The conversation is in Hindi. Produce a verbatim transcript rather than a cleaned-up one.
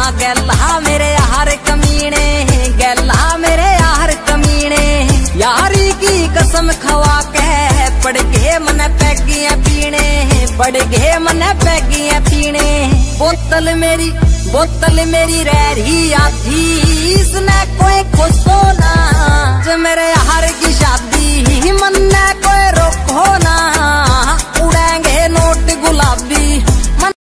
गैला मेरे यार कमीने, गैला मेरे यार कमीने। यारी की कसम खवा के पड़ गए मन पैगियां पीने, पड़ गए मन पैगियां पीने। बोतल मेरी बोतल मेरी रह रही आती, इसने कोई खुशो ना जो मेरे